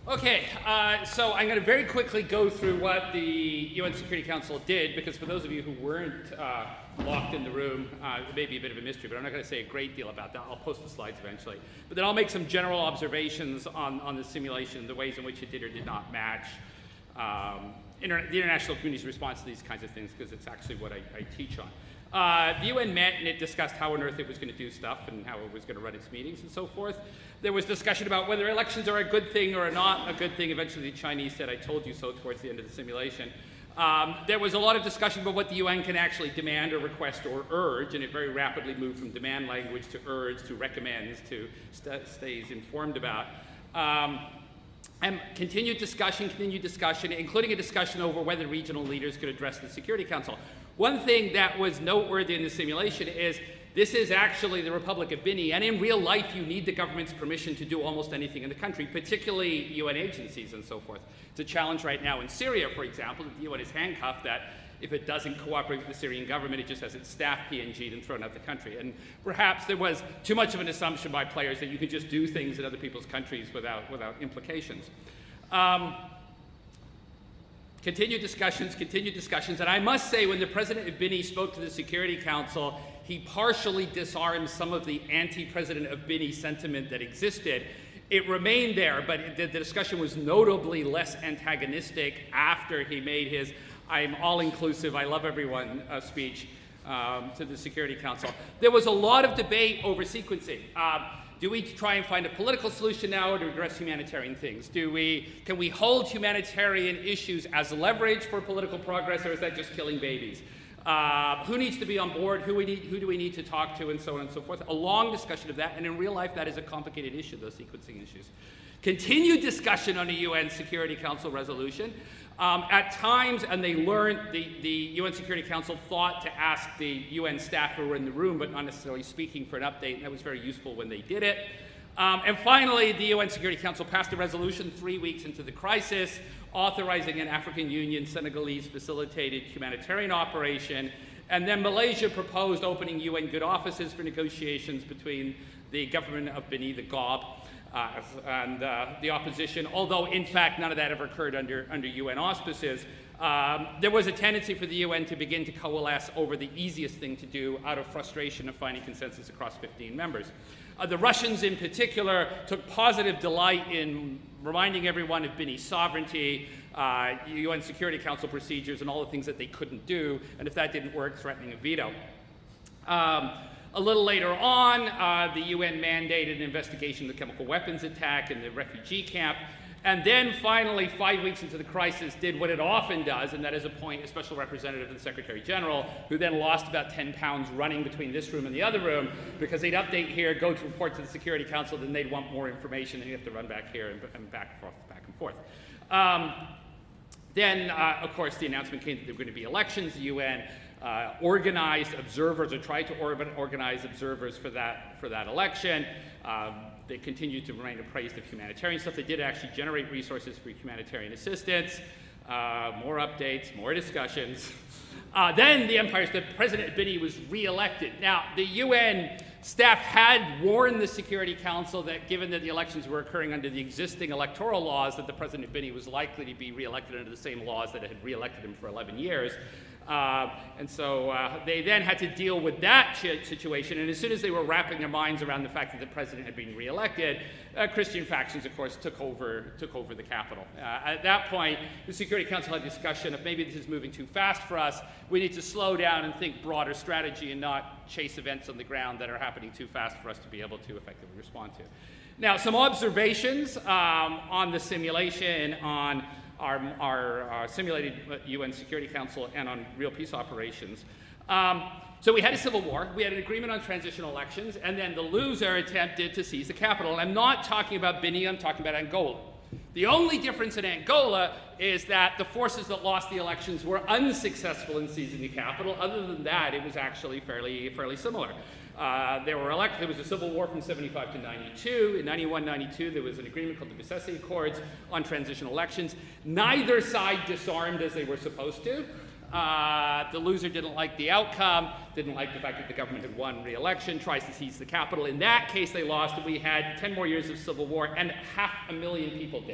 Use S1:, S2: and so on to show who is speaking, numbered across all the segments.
S1: Okay, so I'm going to very quickly go through what the UN Security Council did, because for those of you who weren't locked in the room, it may be a bit of a mystery, but I'm not going to say a great deal about that. I'll post the slides eventually. But then I'll make some general observations on the simulation, the ways in which it did or did not match the international community's response to these kinds of things, because it's actually what I teach on. The UN met and it discussed how on earth it was going to do stuff and how it was going to run its meetings and so forth. There was discussion about whether elections are a good thing or not a good thing. Eventually the Chinese said, "I told you so," towards the end of the simulation. There was a lot of discussion about what the UN can actually demand or request or urge, and it very rapidly moved from demand language to urge to recommends to stays informed about. And continued discussion, including a discussion over whether regional leaders could address the Security Council. One thing that was noteworthy in the simulation is this is actually the Republic of Benin, and in real life you need the government's permission to do almost anything in the country, particularly UN agencies and so forth. It's a challenge right now in Syria, for example, that the UN is handcuffed that if it doesn't cooperate with the Syrian government, it just has its staff PNG'd and thrown out the country. And perhaps there was too much of an assumption by players that you could just do things in other people's countries without implications. Continued discussions, and I must say when the president of Benin spoke to the Security Council, he partially disarmed some of the anti-president of Benin sentiment that existed. It remained there, but the discussion was notably less antagonistic after he made his "I'm all-inclusive, I love everyone" speech to the Security Council. There was a lot of debate over sequencing. Do we try and find a political solution now or to address humanitarian things? Can we hold humanitarian issues as leverage for political progress, or is that just killing babies? Who needs to be on board? Who do we need to talk to, and so on and so forth? A long discussion of that, and in real life that is a complicated issue, those sequencing issues. Continued discussion on a UN Security Council resolution. At times, and they learned, the UN Security Council thought to ask the UN staff who were in the room, but not necessarily speaking, for an update, and that was very useful when they did it. And finally, the UN Security Council passed a resolution 3 weeks into the crisis, authorizing an African Union Senegalese-facilitated humanitarian operation, and then Malaysia proposed opening UN good offices for negotiations between the government of Benin, the GOB, and the opposition, although in fact none of that ever occurred under UN auspices. There was a tendency for the UN to begin to coalesce over the easiest thing to do out of frustration of finding consensus across 15 members. The Russians in particular took positive delight in reminding everyone of Benin's sovereignty, UN Security Council procedures, and all the things that they couldn't do, and if that didn't work, threatening a veto. A little later on, the UN mandated an investigation of the chemical weapons attack in the refugee camp. And then finally, 5 weeks into the crisis, did what it often does, and that is appoint a special representative of the Secretary General, who then lost about 10 pounds running between this room and the other room, because they'd update here, go to report to the Security Council, then they'd want more information, and you have to run back here and back and forth. Then, of course, the announcement came that there were going to be elections. The UN organized observers, or tried to organize observers for that election. They continued to remain appraised of humanitarian stuff. They did actually generate resources for humanitarian assistance, more updates, more discussions. Then the President of Benin was re-elected. Now, the UN staff had warned the Security Council that given that the elections were occurring under the existing electoral laws, that the President of Benin was likely to be re-elected under the same laws that had re-elected him for 11 years. And so they then had to deal with that situation, and as soon as they were wrapping their minds around the fact that the president had been reelected, Christian factions, of course, took over the capital. At that point, the Security Council had a discussion of maybe this is moving too fast for us. We need to slow down and think broader strategy and not chase events on the ground that are happening too fast for us to be able to effectively respond to. Now, some observations on the simulation, on our simulated UN Security Council, and on real peace operations. So we had a civil war, we had an agreement on transitional elections, and then the loser attempted to seize the capital. And I'm not talking about Benin, I'm talking about Angola. The only difference in Angola is that the forces that lost the elections were unsuccessful in seizing the capital. Other than that, it was actually fairly similar. There was a civil war from 75 to 92. In 91-92, there was an agreement called the Vicese Accords on transitional elections. Neither side disarmed as they were supposed to. The loser didn't like the outcome, didn't like the fact that the government had won re-election, tries to seize the capital. In that case, they lost, and we had 10 more years of civil war and 500,000 people dead.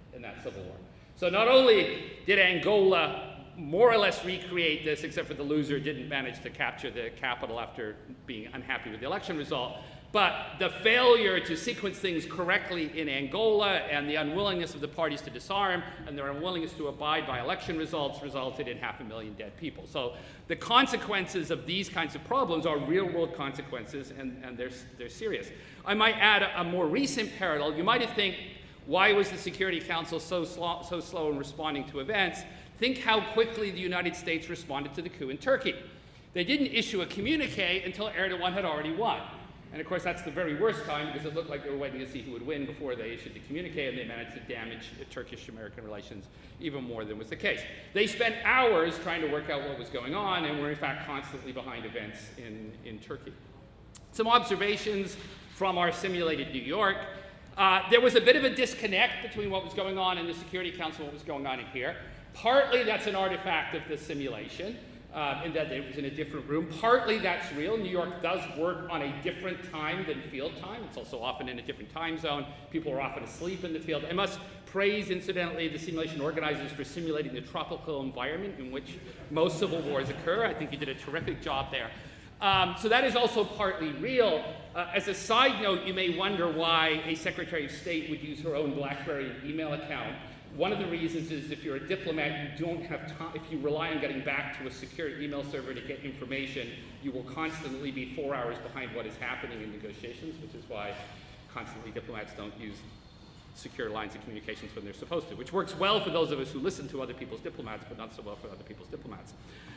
S1: in that civil war. So not only did Angola more or less recreate this, except for the loser didn't manage to capture the capital after being unhappy with the election result, but the failure to sequence things correctly in Angola and the unwillingness of the parties to disarm and their unwillingness to abide by election results resulted in 500,000 dead people. So the consequences of these kinds of problems are real-world consequences, and they're serious. I might add a more recent parallel. You might think, why was the Security Council so slow in responding to events? Think how quickly the United States responded to the coup in Turkey. They didn't issue a communique until Erdogan had already won. And of course, that's the very worst time because it looked like they were waiting to see who would win before they issued the communique, and they managed to damage Turkish-American relations even more than was the case. They spent hours trying to work out what was going on and were in fact constantly behind events in Turkey. Some observations from our simulated New York. There was a bit of a disconnect between what was going on in the Security Council and what was going on in here. Partly that's an artifact of the simulation, in that it was in a different room. Partly that's real. New York does work on a different time than field time. It's also often in a different time zone. People are often asleep in the field. I must praise, incidentally, the simulation organizers for simulating the tropical environment in which most civil wars occur. I think you did a terrific job there. So that is also partly real. As a side note, you may wonder why a Secretary of State would use her own BlackBerry email account. One of the reasons is if you're a diplomat, you don't have time. If you rely on getting back to a secure email server to get information, you will constantly be 4 hours behind what is happening in negotiations, which is why constantly diplomats don't use secure lines of communications when they're supposed to, which works well for those of us who listen to other people's diplomats, but not so well for other people's diplomats.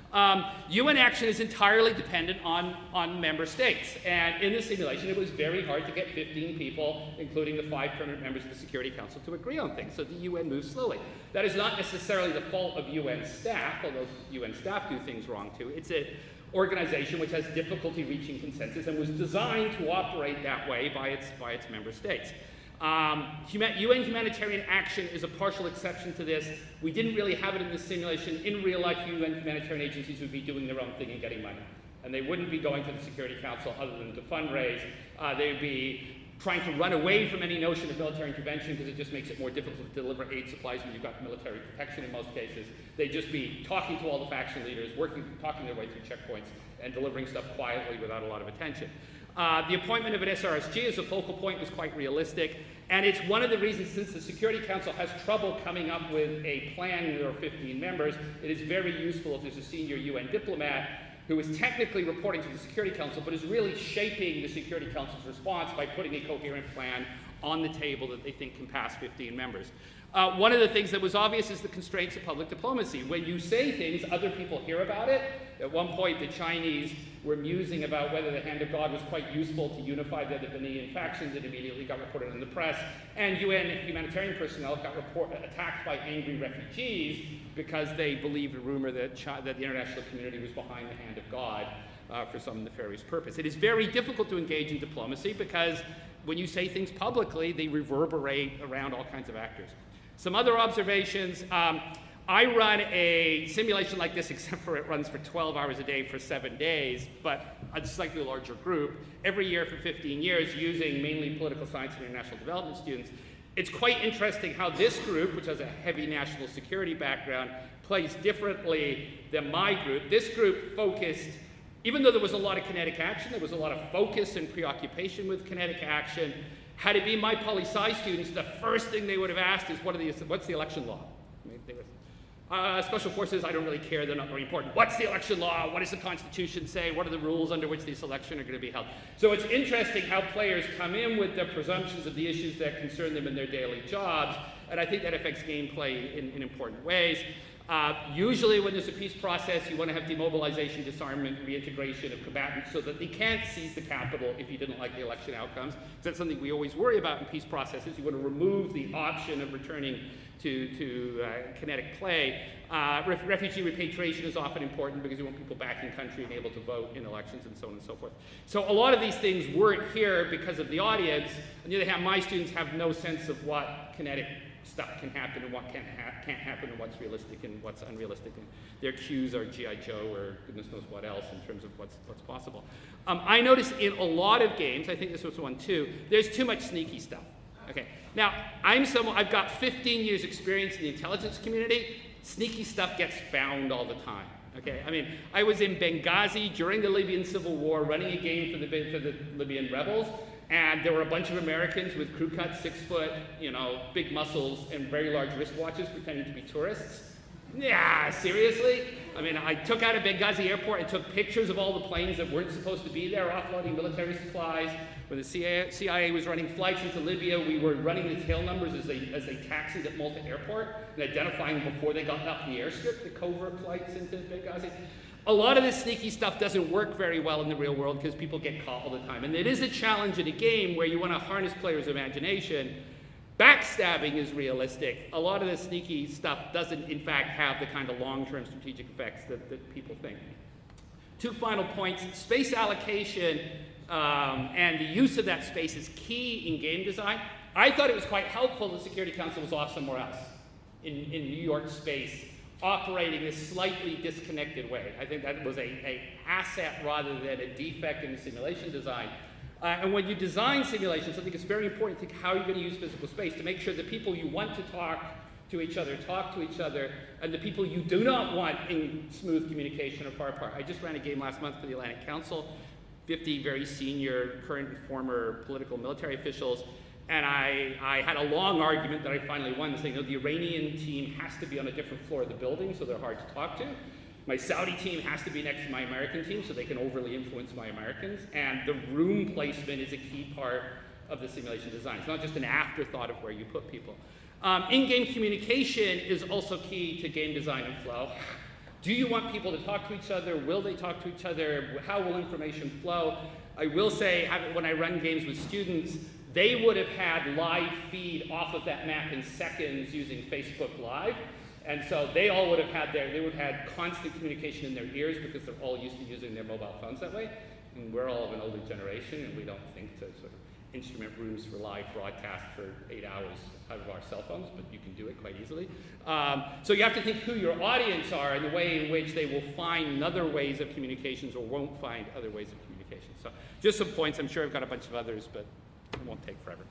S1: UN action is entirely dependent on member states. And in the simulation, it was very hard to get 15 people, including the 5 permanent members of the Security Council, to agree on things. So the UN moves slowly. That is not necessarily the fault of UN staff, although UN staff do things wrong too. It's an organization which has difficulty reaching consensus and was designed to operate that way by its member states. UN humanitarian action is a partial exception to this. We didn't really have it in this simulation. In real life, UN humanitarian agencies would be doing their own thing and getting money. And they wouldn't be going to the Security Council other than to fundraise. They would be trying to run away from any notion of military intervention because it just makes it more difficult to deliver aid supplies when you've got military protection in most cases. They'd just be talking to all the faction leaders, talking their way through checkpoints, and delivering stuff quietly without a lot of attention. The appointment of an SRSG as a focal point was quite realistic, and it's one of the reasons, since the Security Council has trouble coming up with a plan when there are 15 members, it is very useful if there's a senior UN diplomat who is technically reporting to the Security Council, but is really shaping the Security Council's response by putting a coherent plan on the table that they think can pass 15 members. One of the things that was obvious is the constraints of public diplomacy. When you say things, other people hear about it. At one point, the Chinese were musing about whether the Hand of God was quite useful to unify the Benin factions. It immediately got reported in the press. And UN humanitarian personnel got attacked by angry refugees because they believed a rumor that the international community was behind the Hand of God for some nefarious purpose. It is very difficult to engage in diplomacy because when you say things publicly, they reverberate around all kinds of actors. Some other observations. I run a simulation like this, except for it runs for 12 hours a day for 7 days, but a slightly larger group, every year for 15 years using mainly political science and international development students. It's quite interesting how this group, which has a heavy national security background, plays differently than my group. This group focused, even though there was a lot of kinetic action, there was a lot of focus and preoccupation with kinetic action. Had it been my poli-sci students, the first thing they would have asked is, what's the election law? Special forces, I don't really care, they're not very important. What's the election law? What does the Constitution say? What are the rules under which these elections are going to be held? So it's interesting how players come in with their presumptions of the issues that concern them in their daily jobs, and I think that affects gameplay in important ways. Usually when there's a peace process, you want to have demobilization, disarmament, reintegration of combatants so that they can't seize the capital if you didn't like the election outcomes. So that's something we always worry about in peace processes. You want to remove the option of returning to kinetic play. Refugee repatriation is often important because you want people back in country and able to vote in elections and so on and so forth. So a lot of these things weren't here because of the audience. On the other hand, my students have no sense of what kinetic stuff can happen and what can't happen and what's realistic and what's unrealistic. And their cues are G.I. Joe or goodness knows what else in terms of what's possible. I noticed in a lot of games, I think this was one too, there's too much sneaky stuff. Okay. Now, I've got 15 years experience in the intelligence community. Sneaky stuff gets found all the time. Okay. I mean, I was in Benghazi during the Libyan civil war running a game for the Libyan rebels, and there were a bunch of Americans with crew cuts, 6 foot, big muscles, and very large wristwatches pretending to be tourists. Yeah, seriously? I mean, I took out of Benghazi airport and took pictures of all the planes that weren't supposed to be there, offloading military supplies. When the CIA was running flights into Libya, we were running the tail numbers as they taxied at Malta airport and identifying them before they got off the airstrip, the covert flights into Benghazi. A lot of this sneaky stuff doesn't work very well in the real world because people get caught all the time. And it is a challenge in a game where you want to harness players' imagination. Backstabbing is realistic. A lot of the sneaky stuff doesn't, in fact, have the kind of long-term strategic effects that people think. 2 final points. Space allocation and the use of that space is key in game design. I thought it was quite helpful the Security Council was off somewhere else in New York space, operating a slightly disconnected way. I think that was an asset rather than a defect in the simulation design. And when you design simulations, I think it's very important to think how you're going to use physical space to make sure the people you want to talk to each other, and the people you do not want in smooth communication are far apart. I just ran a game last month for the Atlantic Council, 50 very senior, current and former political military officials, and I had a long argument that I finally won, saying, the Iranian team has to be on a different floor of the building, so they're hard to talk to. My Saudi team has to be next to my American team so they can overly influence my Americans. And the room placement is a key part of the simulation design. It's not just an afterthought of where you put people. In-game communication is also key to game design and flow. Do you want people to talk to each other? Will they talk to each other? How will information flow? I will say, when I run games with students, they would have had live feed off of that map in seconds using Facebook Live. And so they all would have had constant communication in their ears because they're all used to using their mobile phones that way. And we're all of an older generation, and we don't think to sort of instrument rooms for live broadcast for 8 hours out of our cell phones, but you can do it quite easily. So you have to think who your audience are and the way in which they will find other ways of communications or won't find other ways of communication. So just some points. I'm sure I've got a bunch of others, but it won't take forever.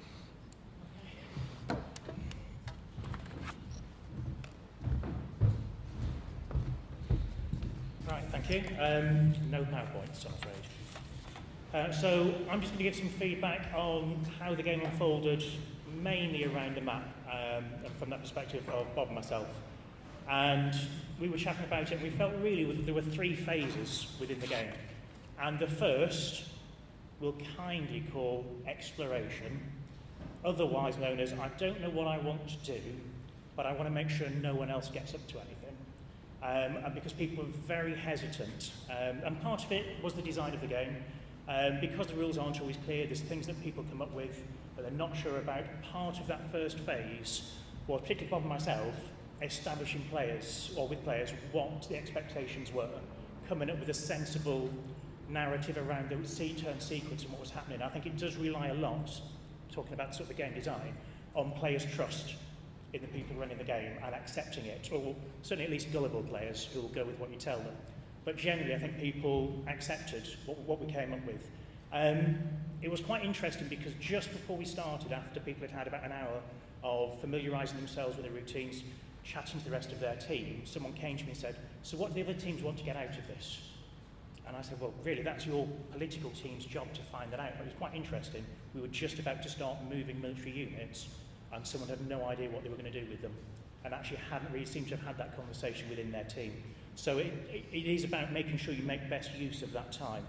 S2: Right, thank you. No PowerPoints, I'm afraid. So I'm just going to give some feedback on how the game unfolded, mainly around the map, and from that perspective of Bob and myself. And we were chatting about it, and we felt really there were 3 phases within the game. And the first we'll kindly call exploration, otherwise known as I don't know what I want to do, but I want to make sure no one else gets up to anything. And because people were very hesitant, and part of it was the design of the game. Because the rules aren't always clear, there's things that people come up with that they're not sure about. Part of that first phase was, particularly Bob and myself, establishing players, or with players, what the expectations were, coming up with a sensible narrative around the turn sequence and what was happening. I think it does rely a lot, talking about sort of the game design, on players' trust in the people running the game and accepting it, or certainly at least gullible players who will go with what you tell them. But generally, I think people accepted what we came up with. It was quite interesting because just before we started, after people had had about an hour of familiarising themselves with the routines, chatting to the rest of their team, someone came to me and said, "So what do the other teams want to get out of this?" And I said, "Well, really, that's your political team's job to find that out." But it was quite interesting. We were just about to start moving military units, and someone had no idea what they were going to do with them, and actually hadn't really seemed to have had that conversation within their team. So it is about making sure you make best use of that time.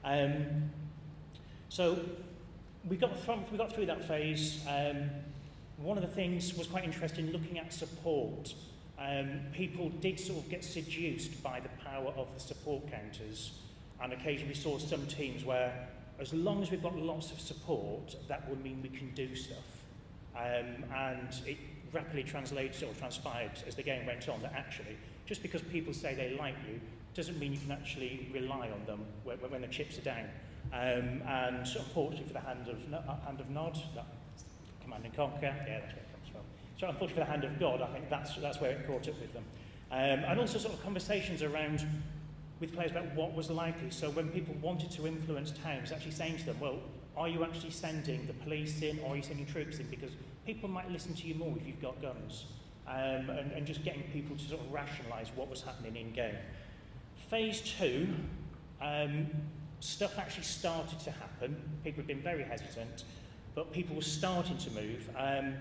S2: So we got through that phase. One of the things was quite interesting, looking at support. People did sort of get seduced by the power of the support counters, and occasionally we saw some teams where, as long as we've got lots of support, that will mean we can do stuff. And it rapidly transpired as the game went on that actually, just because people say they like you, doesn't mean you can actually rely on them when the chips are down. And so unfortunately for the hand of Nod, Command and Conquer, yeah, that's where it comes from. So unfortunately for the hand of God, I think that's where it caught up with them. And also sort of conversations around with players about what was likely. So when people wanted to influence towns, actually saying to them, well, Are you actually sending the police in, or are you sending troops in? Because people might listen to you more if you've got guns. And just getting people to sort of rationalise what was happening in-game. Phase 2, stuff actually started to happen. People have been very hesitant, but people were starting to move.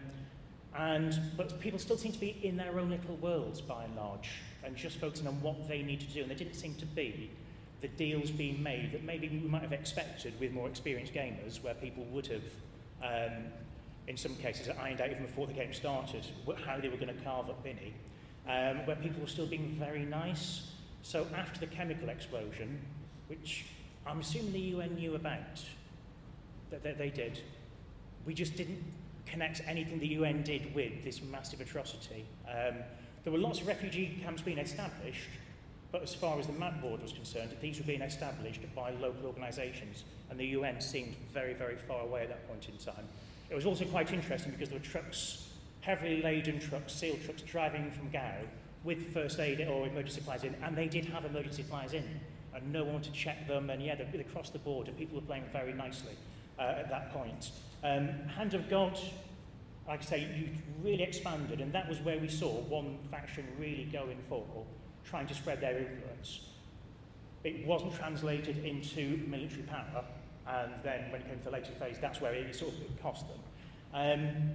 S2: But people still seem to be in their own little worlds, by and large, and just focusing on what they need to do. And there didn't seem to be the deals being made that maybe we might have expected with more experienced gamers, where people would have, in some cases, ironed out even before the game started, how they were going to carve up Binny, where people were still being very nice. So after the chemical explosion, which I'm assuming the UN knew about, that they did, we just didn't connect anything the UN did with this massive atrocity. There were lots of refugee camps being established, but as far as the map board was concerned, these were being established by local organisations, and the UN seemed very, very far away at that point in time. It was also quite interesting because there were trucks, heavily laden trucks, sealed trucks, driving from Gao with first aid or emergency supplies in, and they did have emergency supplies in, and no one wanted to check them, and yeah, they crossed the border. People were playing very nicely at that point. Hand of God, like I say, you really expanded, and that was where we saw one faction really going for, trying to spread their influence. It wasn't translated into military power, and then when it came to the later phase, that's where it sort of cost them.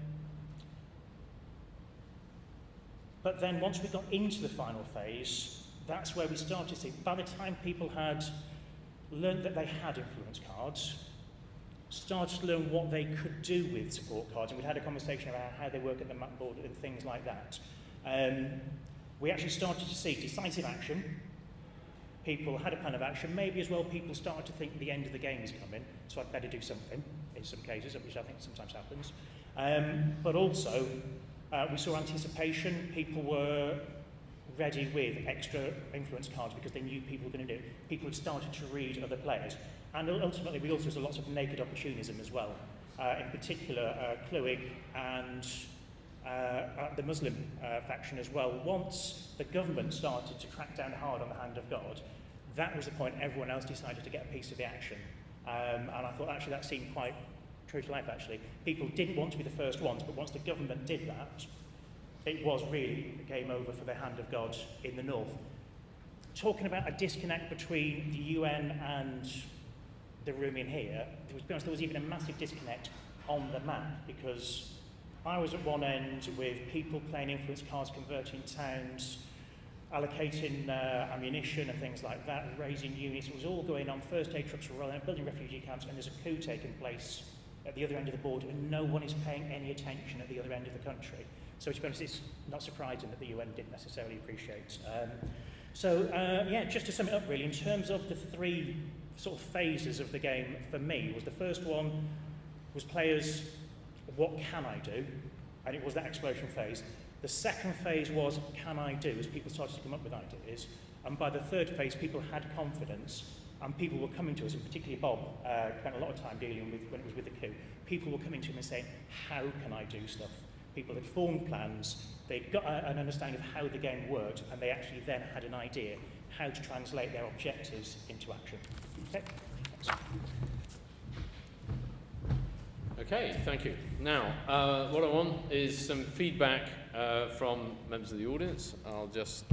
S2: But then once we got into the final phase, that's where we started to see, by the time people had learned that they had influence cards, started to learn what they could do with support cards, and we had a conversation about how they work at the map board and things like that. We actually started to see decisive action. People had a plan of action. Maybe as well people started to think the end of the game is coming, so I'd better do something in some cases, which I think sometimes happens. But also, we saw anticipation. People were ready with extra influence cards because they knew people were going to do it. People had started to read other players. And ultimately, we also saw lots of naked opportunism as well. In particular, Kluig and the Muslim faction as well. Once the government started to crack down hard on the Hand of God, that was the point everyone else decided to get a piece of the action. And I thought actually that seemed quite true to life actually. People didn't want to be the first ones, but once the government did that, it was really game over for the Hand of God in the north. Talking about a disconnect between the UN and the room in here, there was even a massive disconnect on the map, because I was at one end with people playing influence cards, converting towns, allocating ammunition and things like that, raising units. It was all going on. First aid trucks were rolling out, building refugee camps, and there's a coup taking place at the other end of the board, and no one is paying any attention at the other end of the country. So to be honest, it's not surprising that the UN didn't necessarily appreciate. Yeah, just to sum it up really, in terms of the three sort of phases of the game for me, was the first one was players, what can I do? And it was that exploration phase. The second phase was, can I do? As people started to come up with ideas. And by the third phase, people had confidence, and people were coming to us, and particularly Bob spent a lot of time dealing with when it was with the coup. People were coming to him and saying, how can I do stuff? People had formed plans, they'd got an understanding of how the game worked, and they actually then had an idea how to translate their objectives into action. Okay, thanks.
S3: Okay, thank you. Now, what I want is some feedback from members of the audience. I'll just